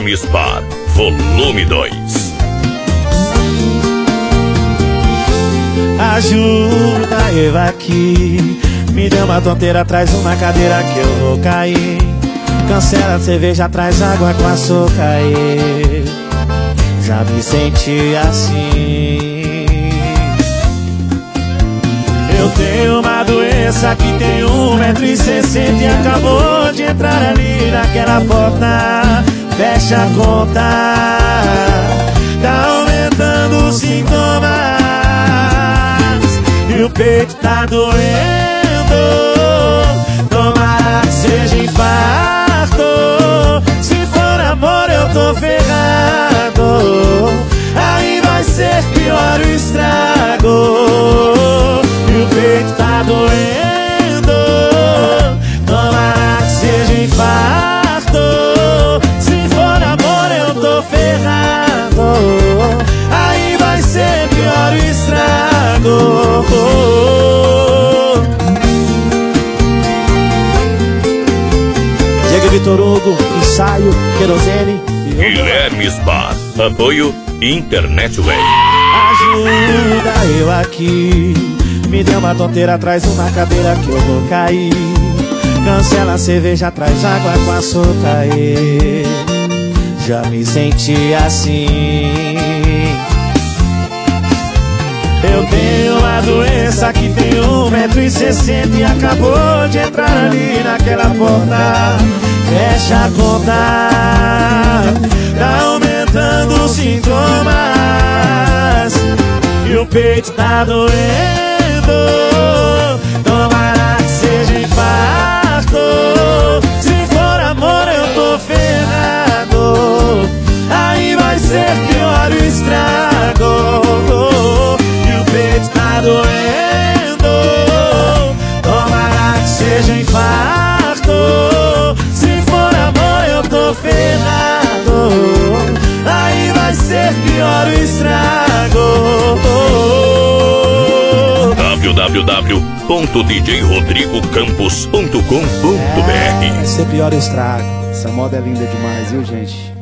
Guilherme Spar, volume 2. Ajuda eu aqui, me dê uma tonteira, traz uma cadeira que eu vou cair. Cancela a cerveja, traz água com açúcar. Já me senti assim. Eu tenho uma doença que tem 1,60 m e acabou de entrar ali naquela porta. Fecha a conta, tá aumentando os sintomas e o peito tá doendo. Tomara que seja infarto. Se for amor eu tô ferrado. Aí vai ser pior o estrago. E o peito tá doendo. Tomara que seja infarto. Se for amor eu tô ferrado. Aí vai ser pior o estrago. Diego Vitor Hugo, ensaio, querosene e Guilherme Spar, apoio Internet Way. ajuda eu aqui, me dê uma tonteira, traz uma cadeira que eu vou cair. Cancela a cerveja, traz água com açúcar. Já me senti assim. Eu tenho uma doença que tem 1,60 m e acabou de entrar ali naquela porta. Fecha a conta, tá aumentando os sintomas e o peito tá doendo. Tomara que seja infarto. Se for amor eu tô ferrado. Aí vai ser pior o estrago. E o peito tá doendo. Tomara que seja infarto. Se for amor eu tô ferrado. Aí vai ser pior o estrago. www.djrodrigocampos.com.br Vai ser pior o estrago. Essa moda é linda demais, viu, gente?